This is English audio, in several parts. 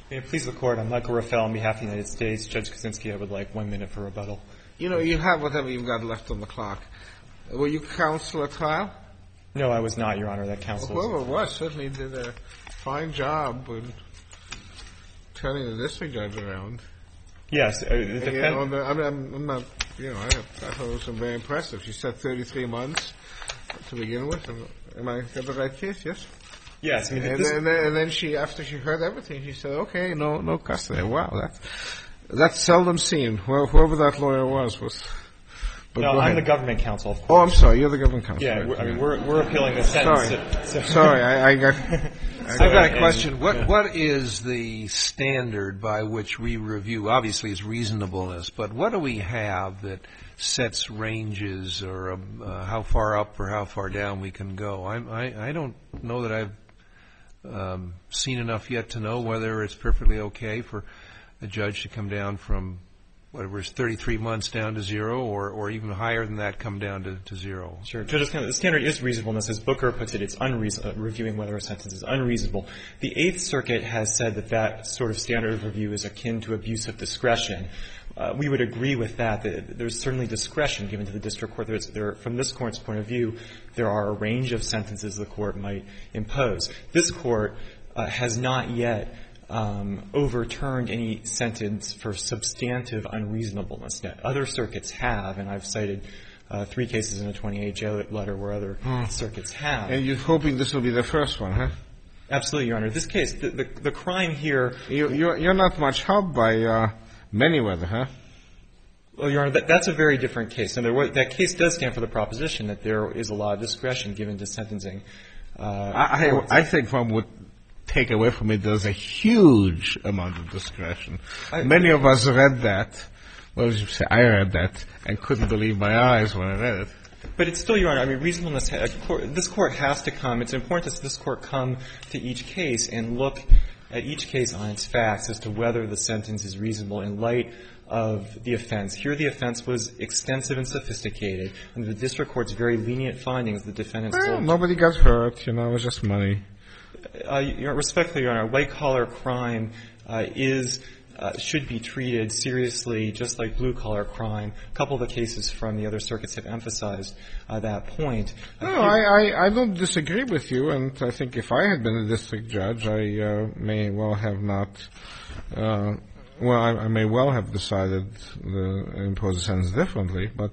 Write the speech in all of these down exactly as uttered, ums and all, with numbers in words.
May it please the Court, I'm Michael Raffel on behalf of the United States. Judge Kaczynski, I would like one minute for rebuttal. You know, you have whatever you've got left on the clock. Were you counsel at trial? No, I was not, Your Honor. That counsel well, whoever was certainly did a fine job with turning the district judge around. Yes. Uh, the and, defense... you know, the, I mean, I'm, I'm not, you know, I, I thought it was very impressive. She said thirty-three months to begin with. Am, am I got the right case? Yes? Yes. I mean, and, this... then, and, then, and then she, after she heard everything, she said, okay, no no custody. Wow, that's, that's seldom seen. Well, whoever that lawyer was was... But no, I'm ahead. the government counsel, of course. Oh, I'm sorry. You're the government counsel. Yeah, we're, I mean, we're, we're appealing the sentence. Sorry. So. Sorry, I, I got... I I've got a question. And, what yeah. What is the standard by which we review? Obviously, it's reasonableness, but what do we have that sets ranges or um, uh, how far up or how far down we can go? I'm, I I don't know that I've um, seen enough yet to know whether it's perfectly okay for a judge to come down from whatever is thirty-three months down to zero, or, or even higher than that, come down to, to zero. Sure. Judge, the standard is reasonableness. As Booker puts it, it's unreasonable, reviewing whether a sentence is unreasonable. The Eighth Circuit has said that that sort of standard of review is akin to abuse of discretion. Uh, we would agree with that, that there's certainly discretion given to the district court. There's, there, from this court's point of view, there are a range of sentences the court might impose. This court uh, has not yet Um, overturned any sentence for substantive unreasonableness. Now, other circuits have, and I've cited uh, three cases in a twenty-eight J letter where other mm. circuits have. And you're hoping this will be the first one, huh? Absolutely, Your Honor. This case, the, the, the crime here... You, you're, you're not much helped by uh, Manyweather, huh? Well, Your Honor, that, that's a very different case. And there was, that case does stand for the proposition that there is a lot of discretion given to sentencing. Uh, I, I, I think one would take away from it there's a huge amount of discretion. I, Many of us read that. Well, as you say, I read that and couldn't believe my eyes when I read it. But it's still, Your Honor, I mean, reasonableness, this court has to come, it's important that this court come to each case and look at each case on its facts as to whether the sentence is reasonable in light of the offense. Here the offense was extensive and sophisticated. Under the district court's very lenient findings, the defendant's... Well, nobody got hurt, you know, it was just money. Uh, you know, respectfully, Your Honor, white-collar crime uh, is uh, should be treated seriously, just like blue-collar crime. A couple of the cases from the other circuits have emphasized uh, that point. No, uh, I, I, I don't disagree with you, and I think if I had been a district judge, I uh, may well have not. Uh, well, I, I may well have decided to impose a sentence differently, but.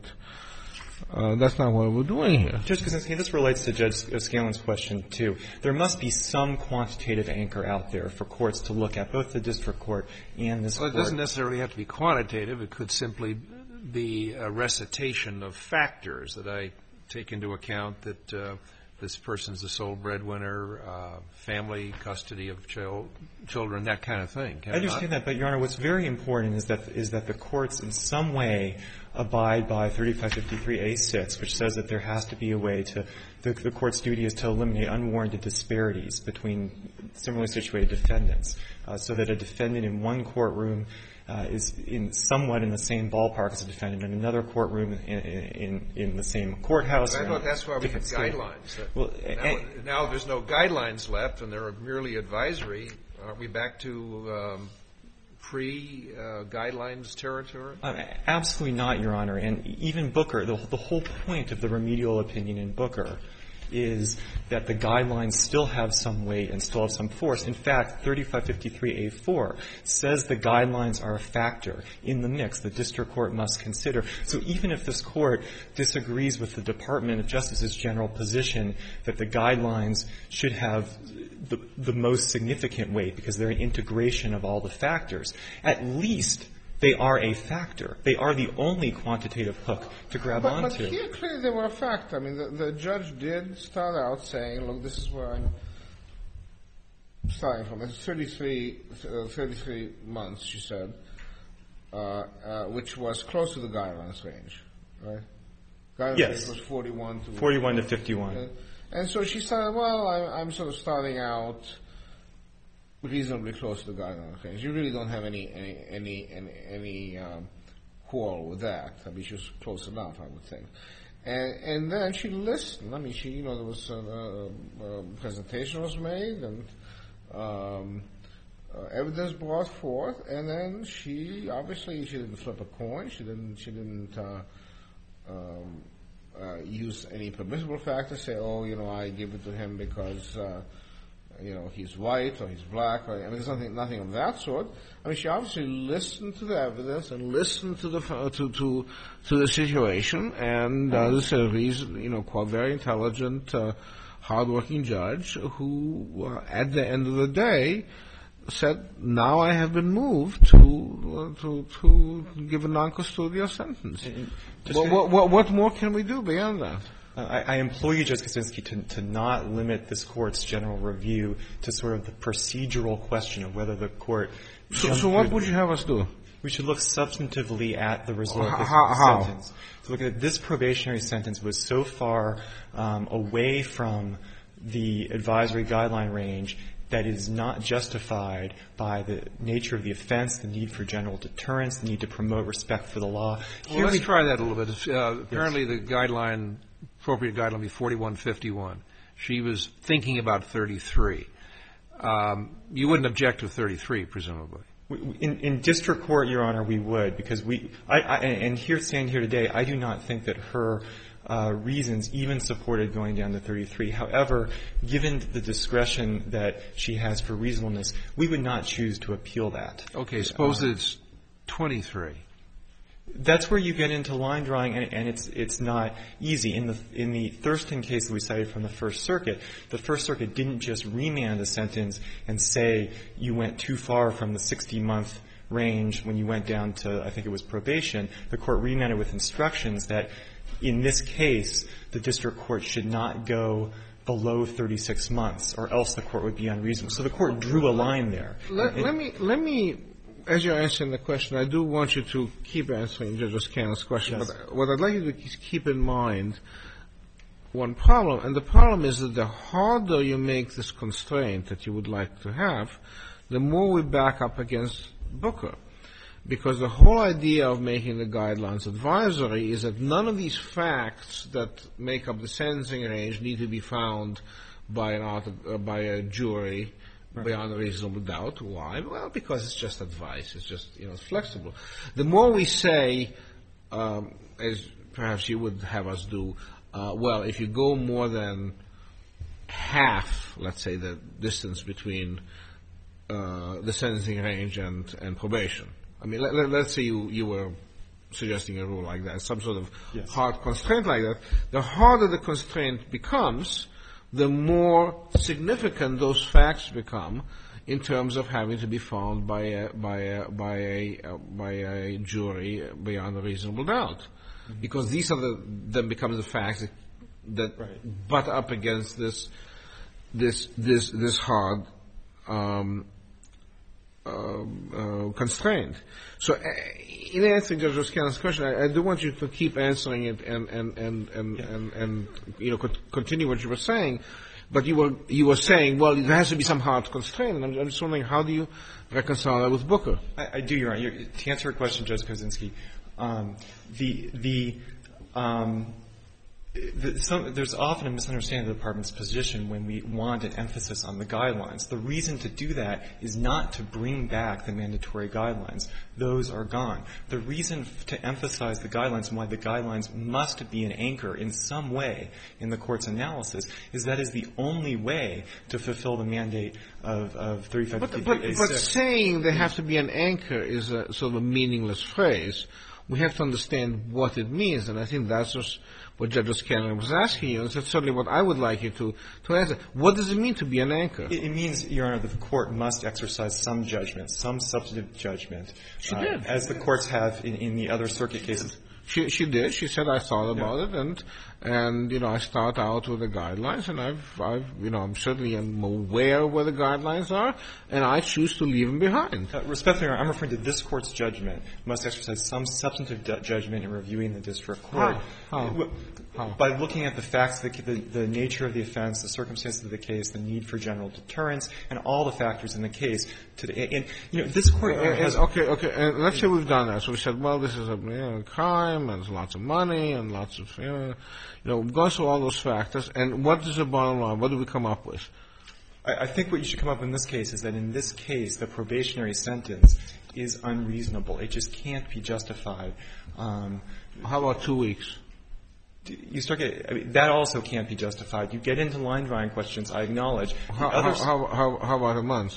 Uh, that's not what we're doing here. Judge Kaczynski, this relates to Judge Scalen's question, too. There must be some quantitative anchor out there for courts to look at, both the district court and this well, court. Well, it doesn't necessarily have to be quantitative. It could simply be a recitation of factors that I take into account that uh, this person's the sole breadwinner, uh, family, custody of chil- children, that kind of thing. Can I understand that, but, Your Honor, what's very important is that is that the courts in some way abide by thirty-five fifty-three A six, which says that there has to be a way to the, the court's duty is to eliminate unwarranted disparities between similarly situated defendants, uh, so that a defendant in one courtroom uh, is in somewhat in the same ballpark as a defendant in another courtroom in, in, in the same courthouse. I thought that's why we have guidelines. Well, now, and, now there's no guidelines left, and they're merely advisory. Aren't we back to um, pre-guidelines uh, territory? Uh, absolutely not, Your Honor. And even Booker, the, the whole point of the remedial opinion in Booker is that the guidelines still have some weight and still have some force. In fact, thirty-five fifty-three A four says the guidelines are a factor in the mix the district court must consider. So even if this court disagrees with the Department of Justice's general position that the guidelines should have the, the most significant weight because they're an integration of all the factors, at least they are a factor. They are the only quantitative hook to grab but, onto. But here, clearly, they were a factor. I mean, the, the judge did start out saying, look, this is where I'm starting from. It's thirty-three, uh, thirty-three months, she said, uh, uh, which was close to the guidelines range, right? Guidelines yes. range was forty-one to... forty-one to fifty-one. Uh, and so she started, well, I'm, I'm sort of starting out reasonably close to the guideline range. You really don't have any any any any, any um, quarrel with that. I mean, she was close enough, I would think. And and then she listened. I mean, she you know there was a, a, a presentation was made, and um, uh, evidence brought forth, and then she obviously she didn't flip a coin. She didn't. She didn't uh, um, uh, use any permissible factor. Say, oh, you know, I give it to him because uh, you know he's white or he's black. Or, I mean, there's nothing, nothing of that sort. I mean, she obviously listened to the evidence and listened to the uh, to to to the situation, and uh, this is a reason, you know, quite very intelligent. Uh, hardworking judge who, uh, at the end of the day, said, "Now I have been moved to uh, to to give a non-custodial sentence." What, what, what, what more can we do beyond that? Uh, I, I implore you, Judge Kaczynski, to, to not limit this Court's general review to sort of the procedural question of whether the Court. So, so what would you have us do? We should look substantively at the result of this how, sentence. To look at this probationary sentence was so far um, away from the advisory guideline range that is not justified by the nature of the offense, the need for general deterrence, the need to promote respect for the law. Well, Here let's we try that a little bit. Uh, apparently, yes. the guideline, appropriate guideline, would be forty-one fifty-one. She was thinking about thirty-three. Um, you wouldn't object to thirty-three, presumably. In, in district court, Your Honor, we would, because we, I, I, and here, standing here today, I do not think that her uh, reasons even supported going down to thirty-three. However, given the discretion that she has for reasonableness, we would not choose to appeal that. Okay, suppose um, it's twenty-three. That's where you get into line drawing, and, and it's it's not easy. In the in the Thurston case that we cited from the First Circuit, the First Circuit didn't just remand the sentence and say you went too far from the sixty-month range when you went down to, I think it was probation. The Court remanded with instructions that in this case, the district court should not go below thirty-six months, or else the Court would be unreasonable. So the Court drew a line there. Let, let me let me. As you're answering the question, I do want you to keep answering Judge O'Scanlan's question. Yes. But what I'd like you to keep in mind one problem, and the problem is that the harder you make this constraint that you would like to have, the more we back up against Booker. Because the whole idea of making the guidelines advisory is that none of these facts that make up the sentencing range need to be found by an art, uh, by a jury beyond a reasonable doubt. Why? Well, because it's just advice. It's just, you know, it's flexible. The more we say, um, as perhaps you would have us do, uh, well, if you go more than half, let's say, the distance between uh, the sentencing range and, and probation. I mean, let, let, let's say you, you were suggesting a rule like that, some sort of yes. hard constraint like that. The harder the constraint becomes, the more significant those facts become in terms of having to be found by a, by a, by a, uh, by a jury beyond a reasonable doubt. Mm-hmm. Because these are the, then become the facts that, that right. butt up against this, this, this, this hard, um, uh, uh, constraint. So, uh, in answering Judge O'Scanlan's question, I, I do want you to keep answering it and and and and, yeah. and, and you know co- continue what you were saying. But you were you were saying, well, there has to be some hard constraint, and I'm, I'm just wondering, how do you reconcile that with Booker? I, I do, Your Honor. To answer your question, Judge Kaczynski, um, the the um, The, some, there's often a misunderstanding of the Department's position when we want an emphasis on the guidelines. The reason to do that is not to bring back the mandatory guidelines. Those are gone. The reason f- to emphasize the guidelines and why the guidelines must be an anchor in some way in the Court's analysis is that is the only way to fulfill the mandate of, of thirty-five fifty-three But, but, A six. but saying they have to be an anchor is a sort of a meaningless phrase. We have to understand what it means, and I think that's just what Judge O'Scanlan was asking you, and that's certainly what I would like you to, to answer. What does it mean to be an anchor? It, it means, Your Honor, that the Court must exercise some judgment, some substantive judgment. She uh, did. As the courts have in, in the other circuit cases. She, she did. She said, I thought about Yeah. it, and, and, you know, I start out with the guidelines, and I've, I've, you know, I'm certainly am aware of where the guidelines are, and I choose to leave them behind. Uh, respectfully, Your Honor, I'm referring to this Court's judgment must exercise some substantive du- judgment in reviewing the district court. How? How? How? By looking at the facts, the, the, the nature of the offense, the circumstances of the case, the need for general deterrence, and all the factors in the case. To the, and, you know, this Court And, has... and, okay, okay, and let's say we've done that. So we said, well, this is a, you know, crime, and there's lots of money, and lots of, you know, you know, we've gone through all those factors, and what is the bottom line? What do we come up with? I, I think what you should come up with in this case is that in this case, the probationary sentence is unreasonable. It just can't be justified. Um, How about two weeks? You start getting, I mean, that also can't be justified. You get into line drawing questions, I acknowledge. How, how, how, how, how about a month?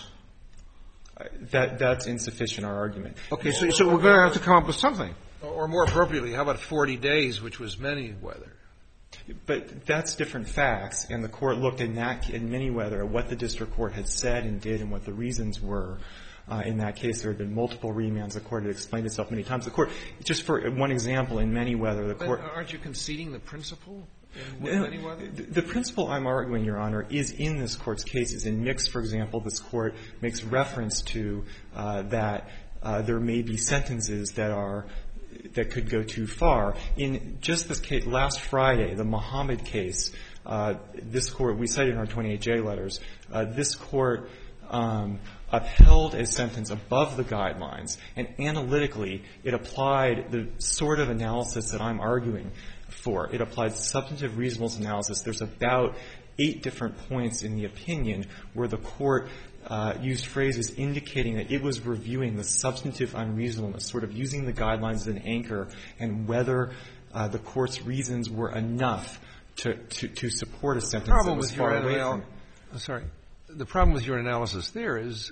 That, that's insufficient, our argument. Okay, so, so we're going to have to come up with something. Or more appropriately, how about forty days, which was Manyweather? But that's different facts, and the court looked in that, in Manyweather, at what the district court had said and did and what the reasons were. Uh, in that case, there had been multiple remands. The court had explained itself many times. The court, just for one example, in Manyweather, the court... But aren't you conceding the principle in no, Manyweather? The, the principle I'm arguing, Your Honor, is in this court's cases. In Mix, for example, this court makes reference to uh, that uh, there may be sentences that are that could go too far. In just this case, last Friday, the Muhammad case, uh, this court, we cited in our twenty-eight J letters, uh, this court um, upheld a sentence above the guidelines, and analytically, it applied the sort of analysis that I'm arguing for. It applied substantive reasonableness analysis. There's about eight different points in the opinion where the court uh, used phrases indicating that it was reviewing the substantive unreasonableness, sort of using the guidelines as an anchor, and whether uh, the court's reasons were enough to, to, to support a sentence that was far away from it. Sorry. The problem with your analysis there is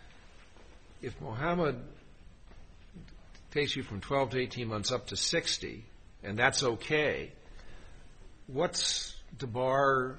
if Muhammad takes you from twelve to eighteen months up to sixty, and that's okay, what's to bar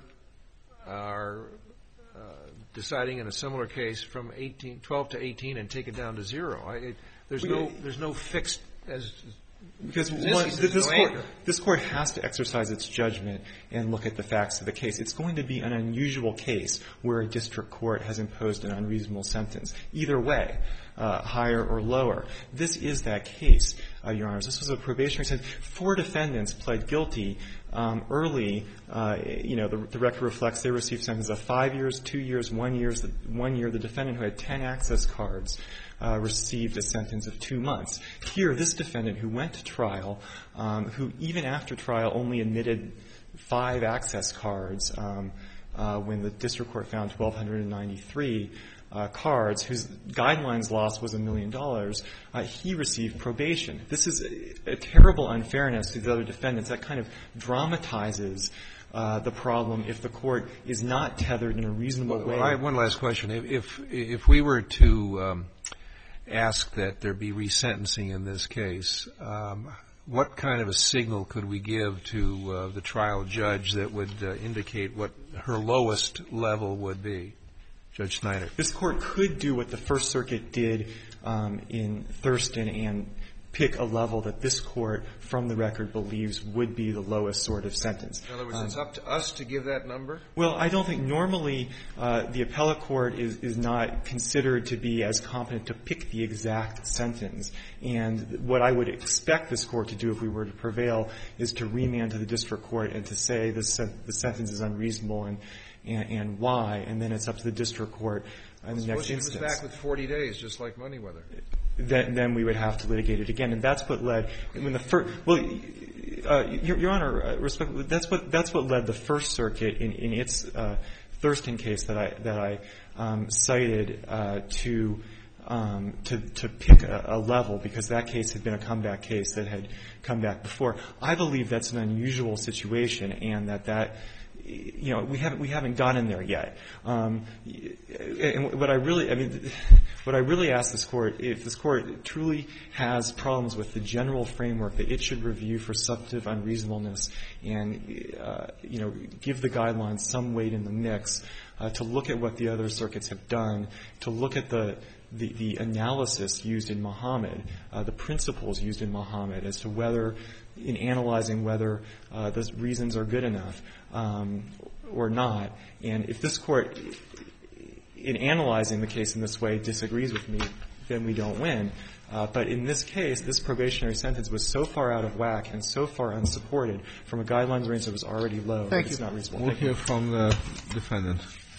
our uh, deciding in a similar case from eighteen, twelve to eighteen and take it down to zero? I, it, there's no there's no fixed as because this, one, this, no court, this court has to exercise its judgment and look at the facts of the case. It's going to be an unusual case where a district court has imposed an unreasonable sentence. Either way, uh, higher or lower. This is that case, uh, Your Honors. This was a probationary sentence. Four defendants pled guilty um, early. Uh, you know, the, the record reflects they received sentences of five years, two years, one years. The, one year. The defendant who had ten access cards Uh, received a sentence of two months. Here, this defendant who went to trial, um, who even after trial only admitted five access cards um, uh, when the district court found one thousand two hundred ninety-three uh, cards, whose guidelines loss was a million dollars, uh, he received probation. This is a, a terrible unfairness to the other defendants. That kind of dramatizes Uh, the problem if the court is not tethered in a reasonable well, way. I have one last question. If if, if we were to um, ask that there be resentencing in this case, um, what kind of a signal could we give to uh, the trial judge that would uh, indicate what her lowest level would be? Judge Snyder. This court could do what the First Circuit did um, in Thurston and pick a level that this court, from the record, believes would be the lowest sort of sentence. In other words, um, it's up to us to give that number? Well, I don't think normally uh, the appellate court is, is not considered to be as competent to pick the exact sentence. And what I would expect this court to do if we were to prevail is to remand to the district court and to say the, sen- the sentence is unreasonable and, and, and why, and then it's up to the district court in the next instance. Suppose she comes back with forty days, just like Manyweather. Then, then we would have to litigate it again, and that's what led. When the first, well, uh, Your, Your Honor, uh, respect, that's what that's what led the First Circuit in, in its uh, Thurston case that I that I um, cited uh, to um, to to pick a, a level, because that case had been a comeback case that had come back before. I believe that's an unusual situation, and that that. You know, we haven't we haven't gotten there yet. Um, and what I really, I mean, what I really ask this court, if this court truly has problems with the general framework that it should review for substantive unreasonableness, and uh, you know, give the guidelines some weight in the mix, uh, to look at what the other circuits have done, to look at the the, the analysis used in Muhammad, uh, the principles used in Muhammad as to whether, in analyzing whether uh, the reasons are good enough um, or not. And if this court, in analyzing the case in this way, disagrees with me, then we don't win. Uh, but in this case, this probationary sentence was so far out of whack and so far unsupported from a guidelines range that was already low. Thank it's you. Not reasonable. We'll Thank hear you. from the defendant.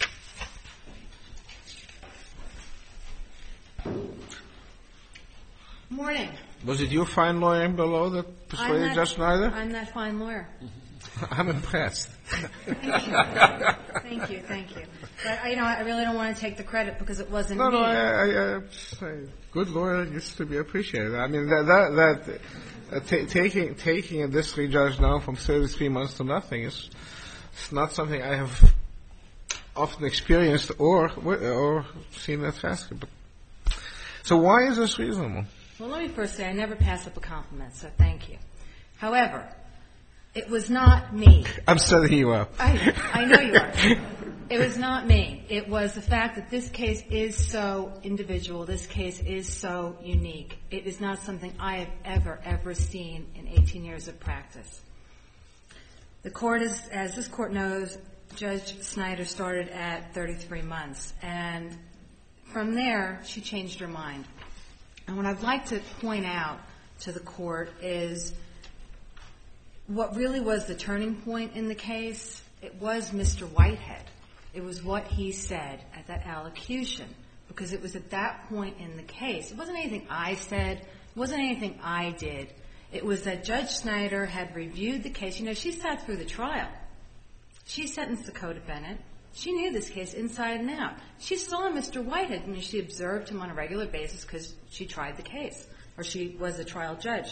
Morning. Was it your fine lawyer below that persuaded not, Judge Snyder? I'm that fine lawyer. I'm impressed. Thank you, thank you. But, you know, I really don't want to take the credit because it wasn't No, me. no, I, I, I say, good lawyer is to be appreciated. I mean, that, that, that uh, t- taking, taking a district judge now from thirty-three months to nothing is it's not something I have often experienced or, or seen that fast. But, so why is this reasonable? Well, let me first say I never pass up a compliment, so thank you. However, it was not me. I'm setting you up. I, I know you are. It was not me. It was the fact that this case is so individual. This case is so unique. It is not something I have ever, ever seen in eighteen years of practice. The court is, as this court knows, Judge Snyder started at thirty-three months. And from there, she changed her mind. And what I'd like to point out to the court is what really was the turning point in the case. It was Mister Whitehead. It was what he said at that allocution, because it was at that point in the case. It wasn't anything I said. It wasn't anything I did. It was that Judge Snyder had reviewed the case. You know, she sat through the trial. She sentenced the co-defendant. She knew this case inside and out. She saw Mister Whitehead. I mean, she observed him on a regular basis because she tried the case, or she was a trial judge.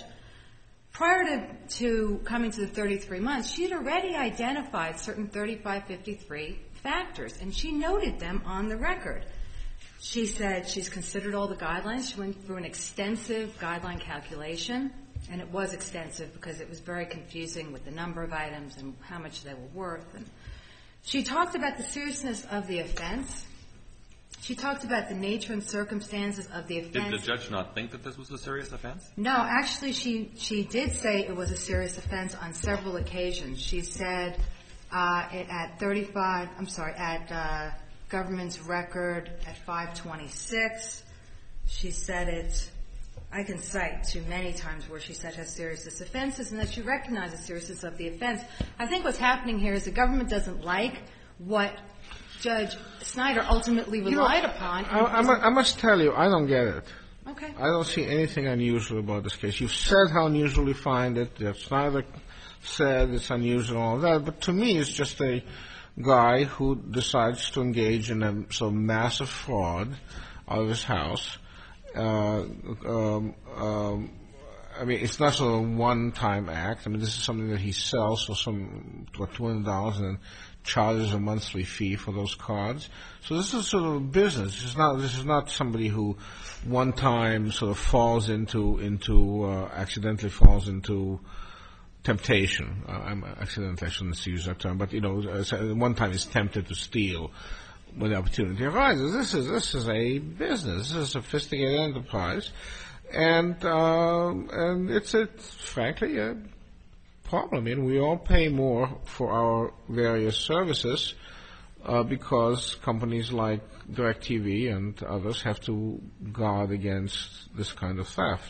Prior to, to coming to the thirty-three months, she had already identified certain thirty-five fifty-three factors, and she noted them on the record. She said she's considered all the guidelines. She went through an extensive guideline calculation, and it was extensive because it was very confusing with the number of items and how much they were worth. And she talked about the seriousness of the offense. She talked about the nature and circumstances of the offense. Did the judge not think that this was a serious offense? No, actually, she, she did say it was a serious offense on several occasions. She said uh, it, at thirty-five, I'm sorry, at uh, government's record at five twenty-six. She said it, I can cite too many times where she said how serious this offense is and that she recognized the seriousness of the offense. I think what's happening here is the government doesn't like what Judge Snyder ultimately relied you know, upon. I, I, I must tell you, I don't get it. Okay. I don't see anything unusual about this case. You've said how unusual you find it. Judge Snyder said it's unusual and all that. But to me, it's just a guy who decides to engage in a sort of massive fraud out of his house. Uh, um, um, I mean, it's not sort of a one-time act. I mean, this is something that he sells for some, what, two hundred dollars and then charges a monthly fee for those cards. So this is sort of a business. This is not, this is not somebody who one time sort of falls into, into, uh, accidentally falls into temptation. Uh, I'm accidentally, I shouldn't use that term, but you know, uh, one time is tempted to steal when the opportunity arises. This is, this is a business. This is a sophisticated enterprise. And, uh, and it's a, frankly, a problem. I mean, we all pay more for our various services uh, because companies like DirecTV and others have to guard against this kind of theft.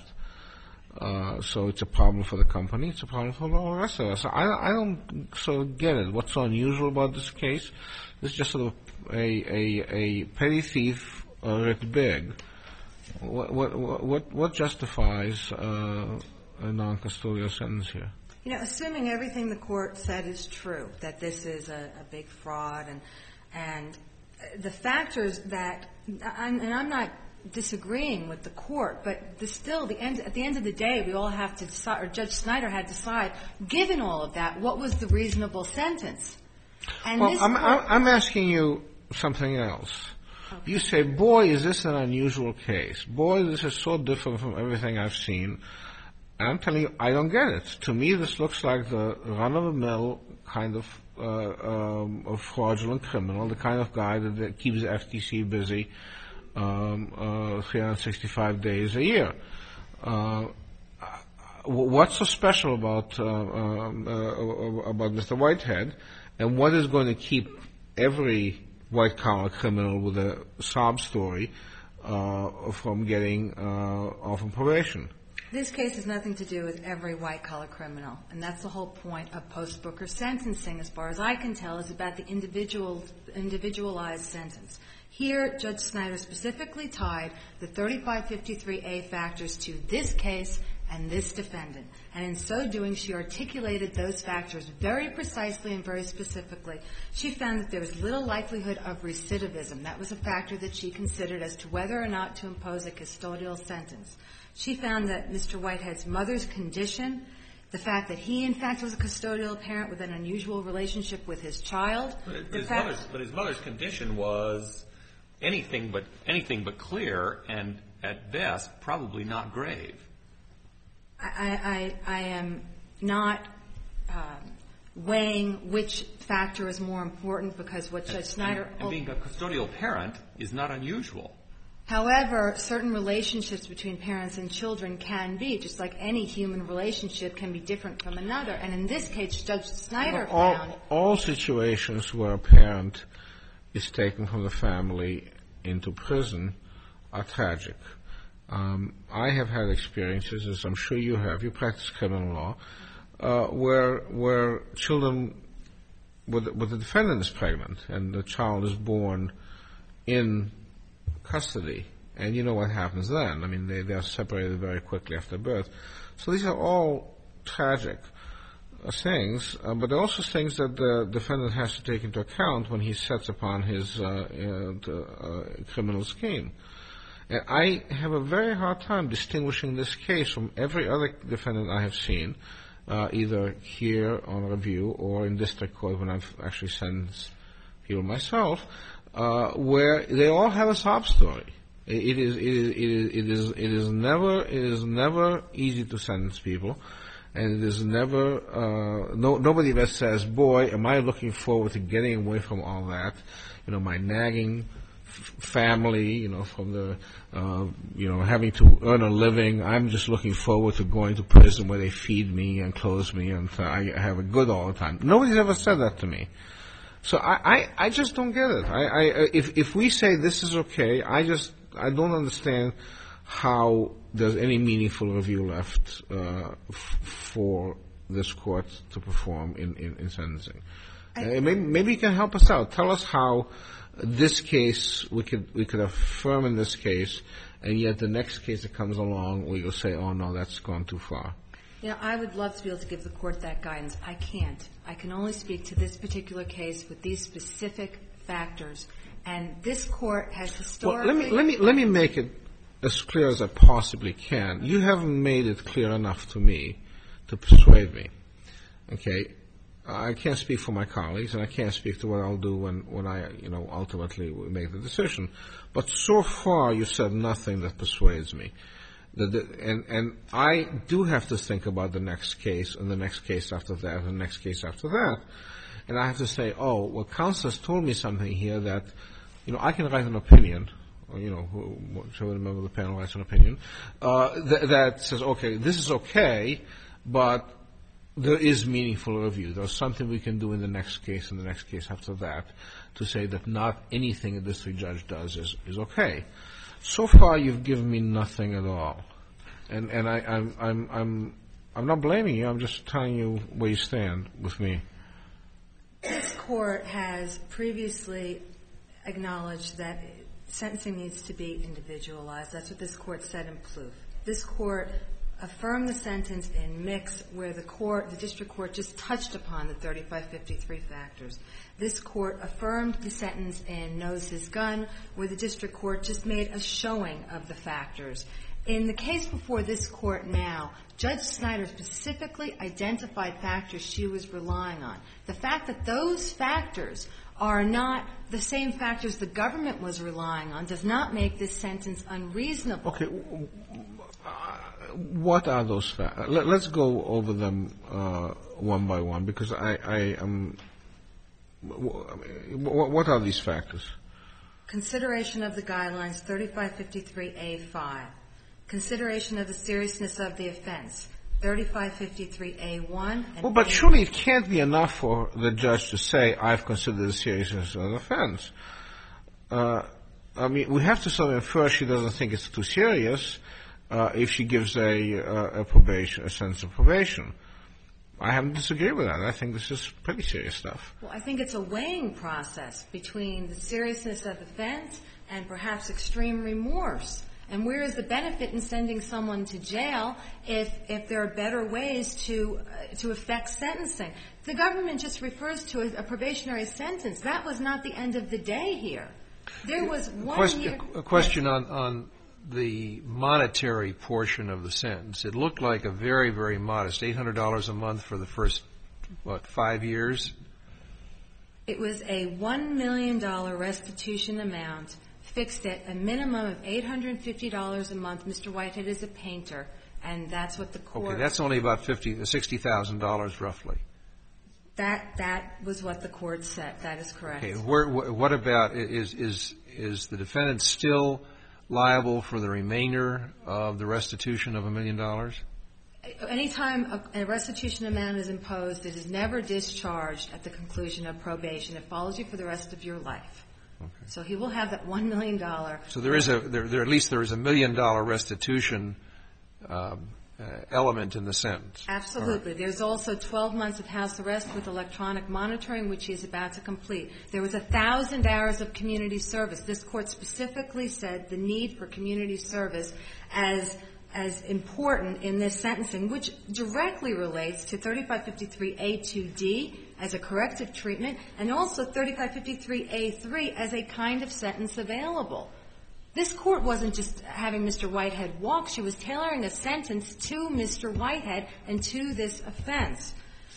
Uh, so it's a problem for the company. It's a problem for all the rest of us. I, I don't sort of get it. What's so unusual about this case? It's just sort of a, a, a petty thief uh, writ big. What, what, what, what justifies uh, a non-custodial sentence here? You know, assuming everything the court said is true, that this is a, a big fraud, and and the factors that, I'm, and I'm not disagreeing with the court, but the, still, the end, at the end of the day, we all have to decide, or Judge Snyder had to decide, given all of that, what was the reasonable sentence? And well, this I'm, court, I'm, I'm asking you something else. Okay. You say, boy, is this an unusual case. Boy, this is so different from everything I've seen. I'm telling you, I don't get it. To me, this looks like the run-of-the-mill kind of, uh, um, of fraudulent criminal, the kind of guy that, that keeps the F T C busy um, uh, three hundred sixty-five days a year. Uh, what's so special about uh, um, uh, about Mister Whitehead, and what is going to keep every white-collar criminal with a sob story uh, from getting uh, off on probation? This case has nothing to do with every white-collar criminal, and that's the whole point of post-Booker sentencing, as far as I can tell, is about the individual, individualized sentence. Here, Judge Snyder specifically tied the thirty-five fifty-three A factors to this case and this defendant. And in so doing, she articulated those factors very precisely and very specifically. She found that there was little likelihood of recidivism. That was a factor that she considered as to whether or not to impose a custodial sentence. She found that Mister Whitehead's mother's condition, the fact that he, in fact, was a custodial parent with an unusual relationship with his child. But the his, fact mother's, but his mother's condition was anything but anything but clear, and at best, probably not grave. I, I, I am not um, weighing which factor is more important, because what Judge Snyder... And, and being a custodial parent is not unusual. However, certain relationships between parents and children can be, just like any human relationship can be different from another. And in this case, Judge Snyder all, found... All situations where a parent is taken from the family into prison are tragic. Um, I have had experiences, as I'm sure you have, you practice criminal law, uh, where where children, where the, where the defendant is pregnant and the child is born in custody, and you know what happens then. I mean, they, they are separated very quickly after birth. So these are all tragic uh, things, uh, but they're also things that the defendant has to take into account when he sets upon his uh, uh, uh, criminal scheme. And I have a very hard time distinguishing this case from every other defendant I have seen, uh, either here on review or in district court when I've actually sentenced people myself, uh, where they all have a sob story. It, it is, it is, it is, it is, it is never, it is never easy to sentence people, and it is never, uh, no, nobody ever says, "Boy, am I looking forward to getting away from all that." You know, my nagging family, you know, from the, uh, you know, having to earn a living. I'm just looking forward to going to prison where they feed me and clothe me and uh, I have a good all the time. Nobody's ever said that to me. So I, I, I just don't get it. I, I, if, if we say this is okay, I just, I don't understand how there's any meaningful review left, uh, f- for this court to perform in, in, in sentencing. Uh, maybe, maybe you can help us out. Tell us how this case, we could we could affirm in this case, and yet the next case that comes along, we will say, oh, no, that's gone too far. You know, I would love to be able to give the court that guidance. I can't. I can only speak to this particular case with these specific factors. And this court has historically... Well, let me, let me, let me make it as clear as I possibly can. You haven't made it clear enough to me to persuade me. Okay? I can't speak for my colleagues, and I can't speak to what I'll do when, when I, you know, ultimately make the decision. But so far, you've said nothing that persuades me. The, the, and, and I do have to think about the next case, and the next case after that, and the next case after that. And I have to say, oh, well, counsel has told me something here that, you know, I can write an opinion, or, you know, whichever member of the panel writes an opinion, uh, th- that says, okay, this is okay, but there is meaningful review. There's something we can do in the next case and the next case after that to say that not anything a district judge does is, is okay. So far, you've given me nothing at all, and and I, I'm I'm I'm I'm not blaming you. I'm just telling you where you stand with me. This court has previously acknowledged that sentencing needs to be individualized. That's what this court said in Plouffe. This court affirmed the sentence in Mix, where the court, the district court, just touched upon the thirty-five fifty-three factors. This court affirmed the sentence in Knows His Gun, where the district court just made a showing of the factors. In the case before this court now, Judge Snyder specifically identified factors she was relying on. The fact that those factors are not the same factors the government was relying on does not make this sentence unreasonable. Okay. What are those factors? Let's go over them uh, one by one, because I, I am. What are these factors? Consideration of the guidelines, thirty-five fifty-three A five. Consideration of the seriousness of the offense, thirty-five fifty-three A one. Well, but surely it can't be enough for the judge to say, I've considered the seriousness of the offense. Uh, I mean, we have to sort of infer she doesn't think it's too serious. Uh, if she gives a, uh, a probation, a sentence of probation. I haven't disagreed with that. I think this is pretty serious stuff. Well, I think it's a weighing process between the seriousness of the offense and perhaps extreme remorse. And where is the benefit in sending someone to jail if if there are better ways to uh, to affect sentencing? The government just refers to a, a probationary sentence. That was not the end of the day here. There was one question, year. A question on, on the monetary portion of the sentence. It looked like a very, very modest, eight hundred dollars a month for the first, what, five years? It was a one million dollars restitution amount fixed at a minimum of eight hundred fifty dollars a month. Mister Whitehead is a painter, and that's what the court... Okay, that's only about fifty, sixty thousand dollars roughly. That that was what the court said. That is correct. Okay, where, what about, is, is, is the defendant still liable for the remainder of the restitution of a million dollars? Anytime a, a restitution amount is imposed, it is never discharged at the conclusion of probation. It follows you for the rest of your life. Okay. So he will have that one million dollars. So there is a, there, there at least there is a million dollar restitution um, uh, element in the sentence. Absolutely. Right. There's also twelve months of house arrest with electronic monitoring, which he is about to complete. There was a thousand hours of community service. This court specifically said the need for community service as as important in this sentencing, which directly relates to thirty-five fifty-three A two D as a corrective treatment, and also thirty-five fifty-three A three as a kind of sentence available. This court wasn't just having Mister Whitehead walk. She was tailoring a sentence to Mister Whitehead and to this offense.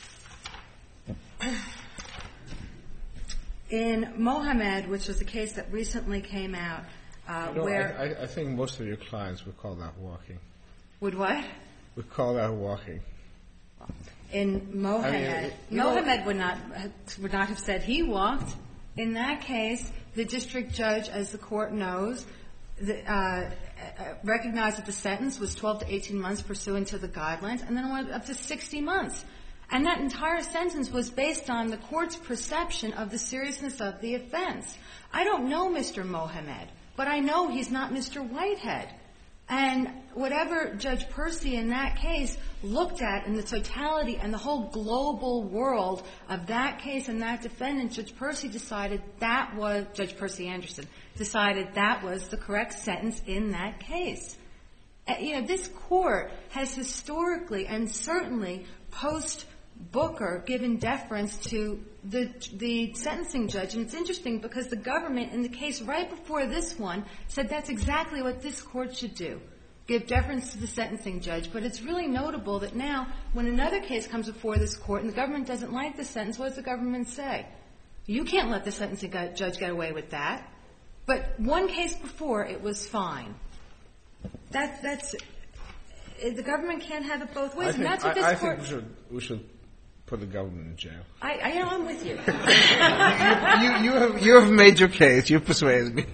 In Mohammed, which was a case that recently came out, uh, you know, where... I, I think most of your clients would call that walking. Would what? Would call that walking. In Mohammed, I mean, you Mohammed know, would not would not have said he walked. In that case, the district judge, as the court knows, the, uh, recognized that the sentence was twelve to eighteen months pursuant to the guidelines, and then it went up to sixty months. And that entire sentence was based on the court's perception of the seriousness of the offense. I don't know Mister Mohammed, but I know he's not Mister Whitehead. And whatever Judge Percy in that case looked at in the totality and the whole global world of that case and that defendant, Judge Percy decided that was, Judge Percy Anderson, decided that was the correct sentence in that case. Uh, you know, this court has historically and certainly post Booker given deference to the the sentencing judge. And it's interesting because the government in the case right before this one said that's exactly what this court should do, give deference to the sentencing judge. But it's really notable that now when another case comes before this court and the government doesn't like the sentence, what does the government say? You can't let the sentencing judge get away with that. But one case before, it was fine. That, that's the government can't have it both ways. I and think, that's what this I, I court... think we should, we should put the government in jail. I, I know, I'm with you. you, you, have, you have made your case. You've persuaded me.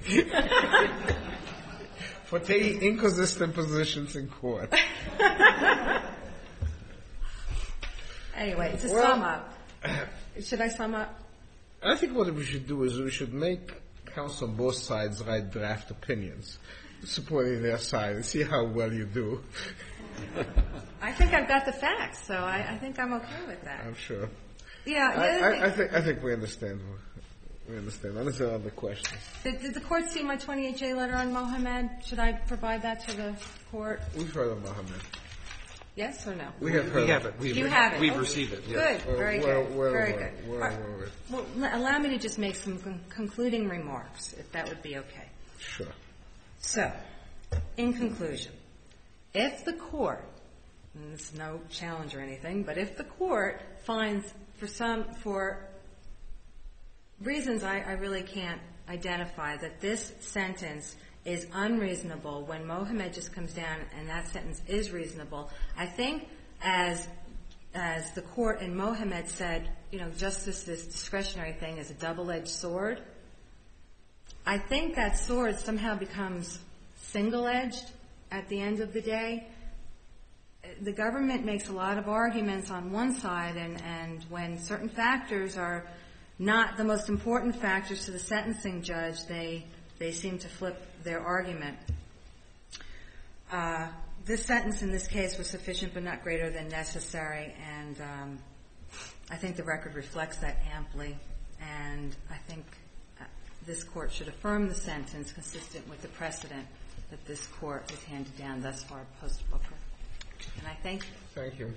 For taking inconsistent positions in court. Anyway, to well, sum up. Should I sum up? I think what we should do is we should make counsel on both sides write draft opinions supporting their side and see how well you do. I think I've got the facts, so I, I think I'm okay with that. I'm sure. Yeah, I, I, I think I think we understand. We understand. Unless there are other questions. Did, did the court see my twenty-eight J letter on Mohammed? Should I provide that to the court? We've heard of Mohammed. Yes or no? We have heard. We have it. We've you have it. We've okay. received it. Yes. Good. Very well, good. well, Very well, good. well, Right. well, well, allow me to just make some con- concluding remarks, if that would be okay. Sure. So, in conclusion, if the court, and there's no challenge or anything, but if the court finds for some, for reasons I, I really can't identify, that this sentence is unreasonable when Mohammed just comes down and that sentence is reasonable, I think as as the court in Mohammed said, you know, justice, this discretionary thing is a double-edged sword. I think that sword somehow becomes single-edged at the end of the day. The government makes a lot of arguments on one side, and, and when certain factors are not the most important factors to the sentencing judge, they they seem to flip their argument. Uh, this sentence in this case was sufficient but not greater than necessary, and um, I think the record reflects that amply, and I think uh, this court should affirm the sentence consistent with the precedent that this Court has handed down thus far post-Booker. And I thank you. Thank you.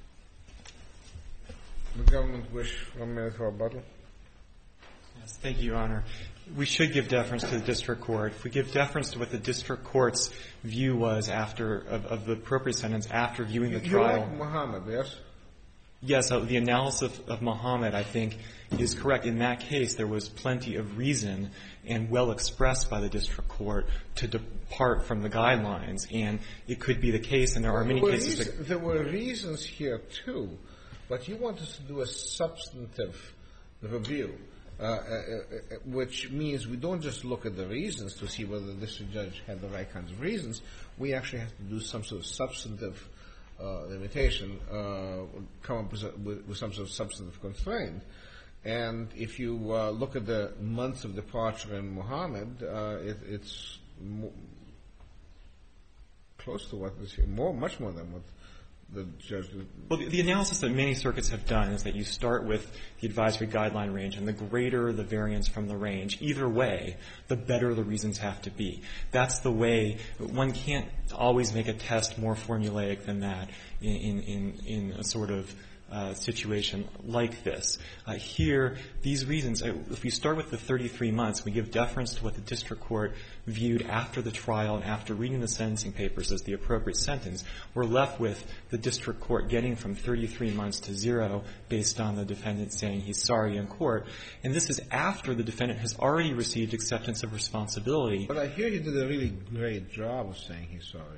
The government wish one minute for rebuttal. Yes, thank you, Your Honor. We should give deference to the district court. If we give deference to what the district court's view was after of, of the appropriate sentence after viewing the you trial. You like Muhammad, yes? Yes, uh, the analysis of, of Muhammad, I think, is correct. In that case, there was plenty of reason and well expressed by the district court to depart from the guidelines. And it could be the case, and there are many there cases reason, that... There were reasons here, too. But you want us to do a substantive review, uh, uh, uh, which means we don't just look at the reasons to see whether the district judge had the right kinds of reasons. We actually have to do some sort of substantive uh, limitation, uh, come up with, a, with, with some sort of substantive constraint. And if you uh, look at the months of departure in Muhammad, uh, it, it's mo- close to what is here, more, much more than what the judge did. Well, the, the analysis that many circuits have done is that you start with the advisory guideline range, and the greater the variance from the range, either way, the better the reasons have to be. That's the way. One can't always make a test more formulaic than that in, in, in a sort of Uh, situation like this. Uh, here, these reasons, uh, if we start with the thirty-three months, we give deference to what the district court viewed after the trial and after reading the sentencing papers as the appropriate sentence, we're left with the district court getting from thirty-three months to zero based on the defendant saying he's sorry in court. And this is after the defendant has already received acceptance of responsibility. But I hear you did a really great job of saying he's sorry.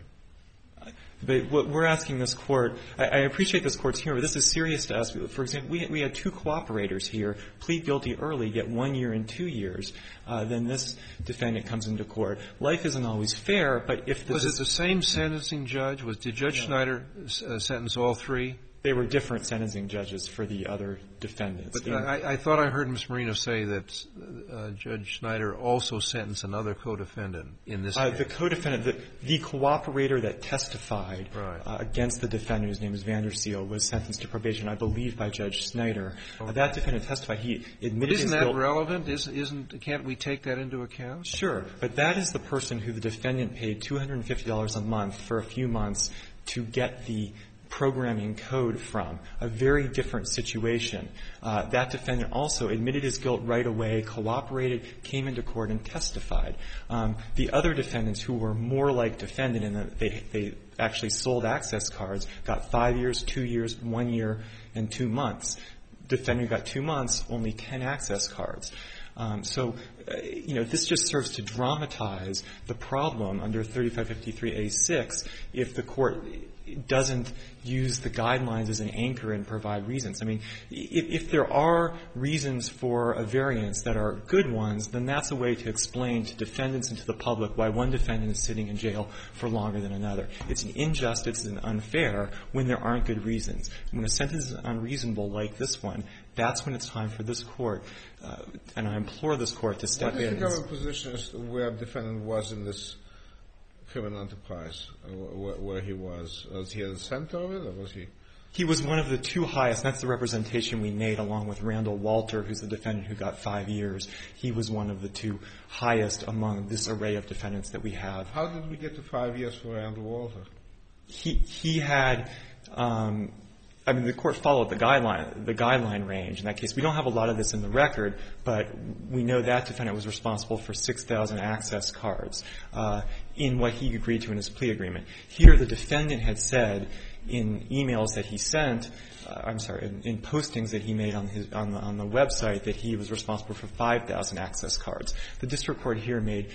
But what we're asking this court, I, I appreciate this court's humor, but this is serious to us. For example, we, we had two cooperators here plead guilty early, get one year and two years. Uh, then this defendant comes into court. Life isn't always fair, but if the... Was it the same sentencing judge? Was Did Judge no. Schneider uh, sentence all three? They were different sentencing judges for the other defendants. But I, I thought I heard Miz Marino say that uh, Judge Schneider also sentenced another co-defendant in this uh, case. The co-defendant, the, the cooperator that testified right. uh, against the defendant, whose name is Vanderseel, was sentenced to probation, I believe, by Judge Schneider. Okay. Uh, that defendant testified. He admitted Isn't his that guilt. relevant? Is, isn't, can't we take that into account? Sure. But that is the person who the defendant paid two hundred fifty dollars a month for a few months to get the programming code from, a very different situation. Uh, that defendant also admitted his guilt right away, cooperated, came into court, and testified. Um, the other defendants who were more like defendant in that they, they actually sold access cards got five years, two years, one year, and two months. Defendant got two months, only ten access cards. Um, so, uh, you know, this just serves to dramatize the problem under thirty-five fifty-three A six if the court doesn't use the guidelines as an anchor and provide reasons. I mean, if, if there are reasons for a variance that are good ones, then that's a way to explain to defendants and to the public why one defendant is sitting in jail for longer than another. It's an injustice and unfair when there aren't good reasons. When a sentence is unreasonable like this one, that's when it's time for this court, uh, and I implore this court to step in. What is the government position as to where the defendant was in this criminal enterprise, uh, where, where he was? Was he at the center of it, or was he? He was one of the two highest, and that's the representation we made along with Randall Walter, who's the defendant who got five years. He was one of the two highest among this array of defendants that we have. How did we get to five years for Randall Walter? He, he had, um, I mean, the court followed the guideline, the guideline range in that case. We don't have a lot of this in the record, but we know that defendant was responsible for six thousand access cards, uh, in what he agreed to in his plea agreement. Here, the defendant had said in emails that he sent, uh, I'm sorry, in, in postings that he made on his, on the, on the website that he was responsible for five thousand access cards. The district court here made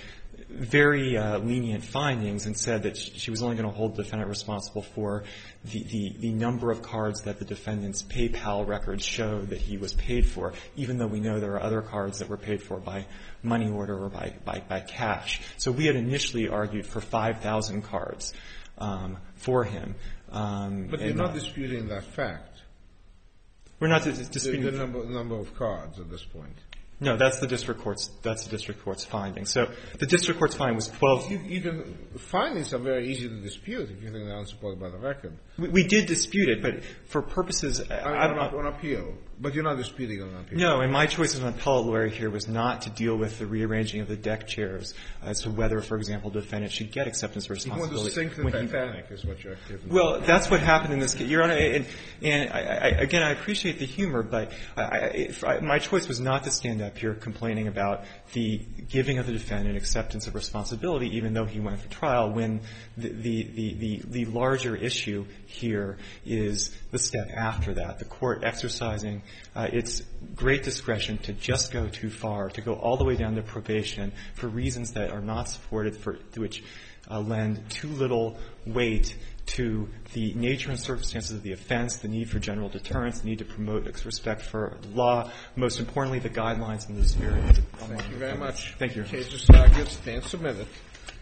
very uh, lenient findings and said that she was only going to hold the defendant responsible for the, the, the number of cards that the defendant's PayPal records showed that he was paid for, even though we know there are other cards that were paid for by money order or by, by, by cash. So we had initially argued for five thousand cards um, for him. Um, but you're not disputing that fact. We're not dis- disputing the, the number, number of cards at this point. No, that's the district court's, that's the district court's finding. So the district court's finding was twelve. You, you can, findings are very easy to dispute if you think they're unsupported by the record. We, we did dispute it, but for purposes, I, I I mean, don't on, on appeal. But you're not disputing on appeal. No, and my choice as an appellate lawyer here was not to deal with the rearranging of the deck chairs as to whether, for example, the defendant should get acceptance of responsibility. You want to sink the when he- Titanic is what you're accusing. Well, that's what happened in this case, Your Honor. And, and I, I, again, I appreciate the humor, but I, I, if I, my choice was not to stand up here complaining about the giving of the defendant acceptance of responsibility, even though he went for trial, when the, the, the, the, the larger issue here is the step after that, the court exercising uh, its great discretion to just go too far, to go all the way down to probation for reasons that are not supported, for which uh, lend too little weight to the nature and circumstances of the offense, the need for general deterrence, the need to promote respect for the law, most importantly, the guidelines and the spirit of the Thank you very much. Thank you. Case is argued, stand submitted.